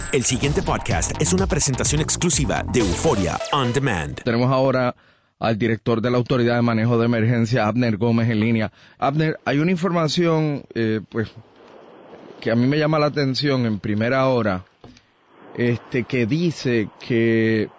El siguiente podcast es una presentación exclusiva de Euphoria On Demand. Tenemos ahora al director de la Autoridad de Manejo de Emergencia, Abner Gómez, en línea. Abner, hay una información que a mí me llama la atención en primera hora, que dice que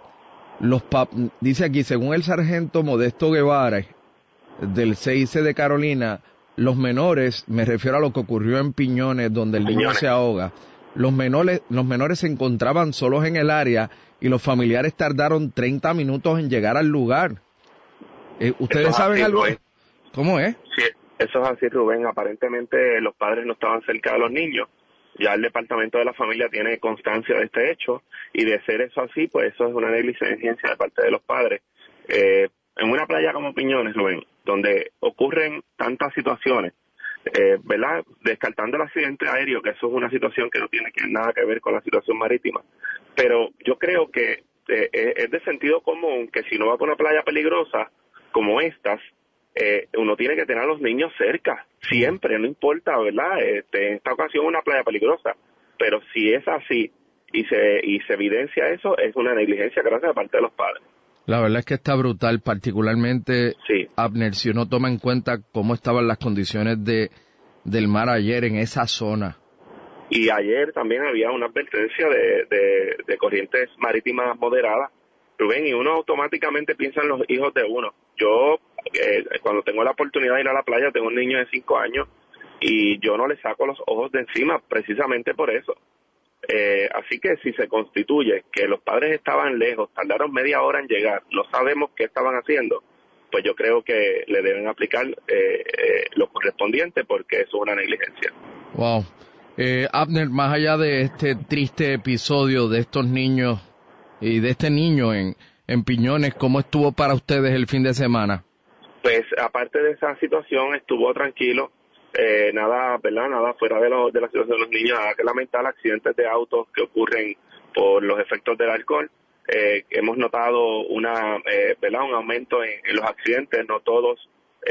dice aquí, según el sargento Modesto Guevara del CIC de Carolina, los menores, me refiero a lo que ocurrió en Piñones, donde el niño se ahoga, los menores se encontraban solos en el área y los familiares tardaron 30 minutos en llegar al lugar. ¿Ustedes saben algo? ¿Cómo es? Sí, eso es así, Rubén. Aparentemente los padres no estaban cerca de los niños. Ya el departamento de la familia tiene constancia de este hecho, y de ser eso así, pues eso es una negligencia de parte de los padres. En una playa como Piñones, Rubén, donde ocurren tantas situaciones, ¿verdad? Descartando el accidente aéreo, que eso es una situación que no tiene nada que ver con la situación marítima, pero yo creo que es de sentido común que si no va por una playa peligrosa como estas, uno tiene que tener a los niños cerca, siempre, no importa, ¿verdad? En esta ocasión una playa peligrosa, pero si es así y se evidencia eso, es una negligencia grande de parte de los padres. La verdad es que está brutal, particularmente, sí. Abner, si uno toma en cuenta cómo estaban las condiciones del mar ayer en esa zona. Y ayer también había una advertencia de corrientes marítimas moderadas, Rubén, y uno automáticamente piensa en los hijos de uno. Yo, cuando tengo la oportunidad de ir a la playa, tengo un niño de 5 años y yo no le saco los ojos de encima precisamente por eso. Así que si se constituye que los padres estaban lejos, tardaron media hora en llegar, no sabemos qué estaban haciendo, pues yo creo que le deben aplicar lo correspondiente, porque eso es una negligencia. Wow. Abner, más allá de este triste episodio de estos niños y de este niño en Piñones, ¿cómo estuvo para ustedes el fin de semana? Pues aparte de esa situación, estuvo tranquilo. Nada, ¿verdad? Nada fuera de la situación de los niños. Nada que lamentar, accidentes de autos que ocurren por los efectos del alcohol. Hemos notado ¿verdad? Un aumento en los accidentes, no todos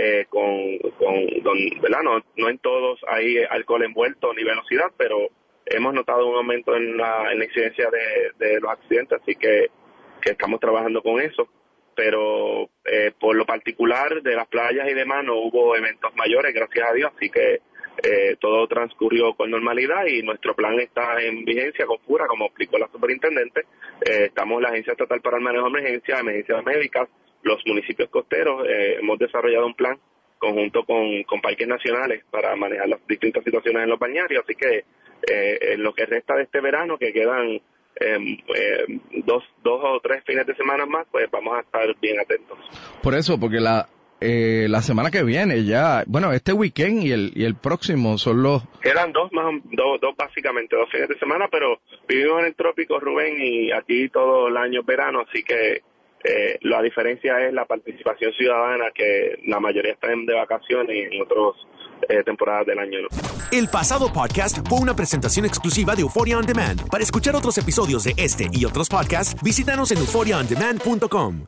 ¿verdad? No en todos hay alcohol envuelto ni velocidad, pero hemos notado un aumento en la incidencia de los accidentes, así que estamos trabajando con eso. Pero por lo particular de las playas y demás no hubo eventos mayores, gracias a Dios, así que todo transcurrió con normalidad y nuestro plan está en vigencia con FURA, como explicó la superintendente. Estamos en la Agencia Estatal para el Manejo de Emergencias Médicas, los municipios costeros, hemos desarrollado un plan conjunto con parques nacionales para manejar las distintas situaciones en los balnearios, así que en lo que resta de este verano, que quedan dos o tres fines de semana más, pues vamos a estar bien atentos. Por eso, porque la semana que viene ya, bueno, este weekend y el próximo son los... Quedan dos básicamente, 2 fines de semana, pero vivimos en el trópico, Rubén, y aquí todo el año es verano, así que la diferencia es la participación ciudadana, que la mayoría están de vacaciones y en otras temporadas del año no. El pasado podcast fue una presentación exclusiva de Euphoria On Demand. Para escuchar otros episodios de este y otros podcasts, visítanos en euphoriaondemand.com.